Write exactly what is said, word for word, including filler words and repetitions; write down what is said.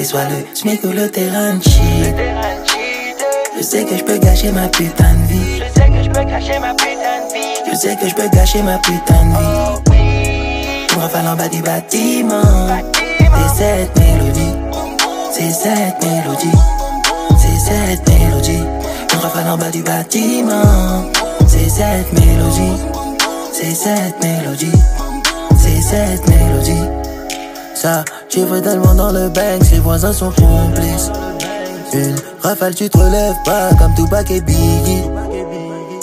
T'es soit le smic ou le terrain de shit. Je sais que je peux gâcher ma putain de vie. Je sais que je peux gâcher ma putain de vie. Je sais que je peux gâcher ma putain de vie. Tu me rafales en bas du bâtiment. C'est cette mélodie. C'est cette mélodie. C'est cette mélodie. Tu me rafales en bas du bâtiment. C'est cette mélodie. C'est cette mélodie. C'est cette mélodie. Ça, j'ai fait tellement dans le bank, les voisins sont complices. Une rafale, tu te relèves pas comme Tupac et Biggie.